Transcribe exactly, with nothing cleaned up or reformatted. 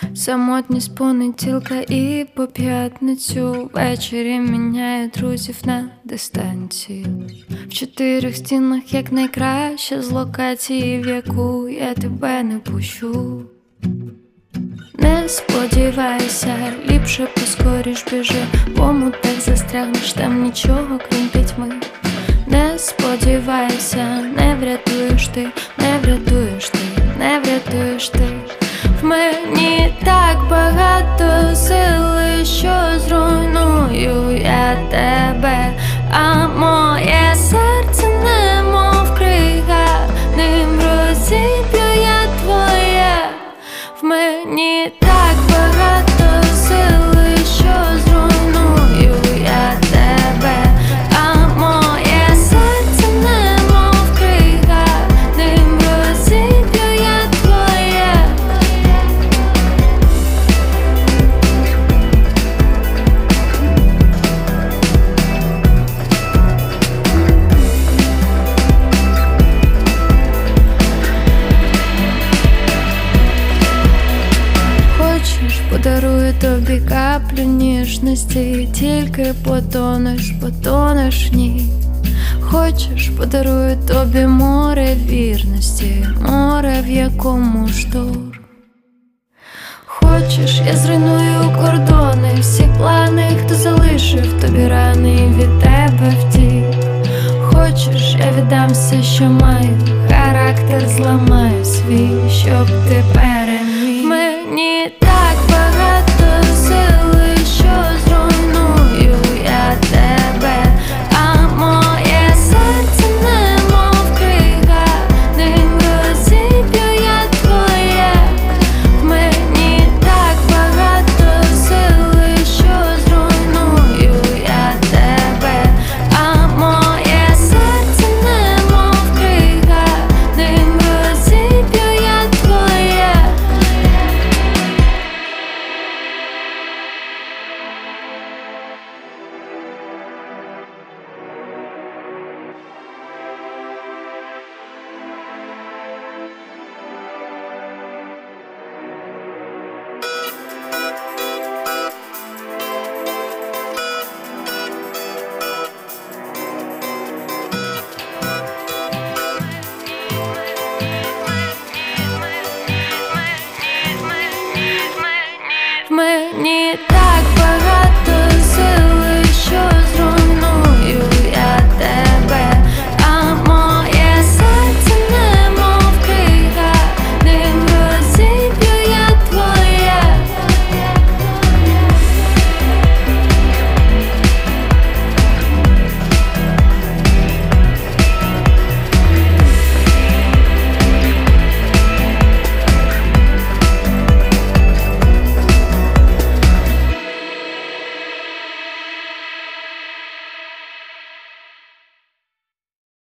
Самотність понеділка і по п'ятницю ввечері міняю друзів на дистанцію. В чотирьох стінах як найкраще з локації, в яку я тебе не пущу. Не сподівайся, ліпше поскоріш біжи, в омутах застрягнеш, там нічого крім пітьми. Не сподівайся, не врятуєш ти, не врятуєш ти, не врятуєш ти. В мені так багато сили, що зруйную я тебе, а моє серце немов крига, ним розіб'ю я твоє. В мені так багато сили, що зруйную я тебе, а моє серце немов крига, ним розіб'ю я твоє. Хочеш, подарую тобі каплю ніжності, тільки потонеш, потонеш в ній. Хочеш, подарую тобі море вірності, море, в якому шторм. Хочеш, я зруйную кордони, всі плани, хто залишив тобі рани і від тебе втік. Хочеш, я віддам все, що маю, характер зламаю свій, щоб тепер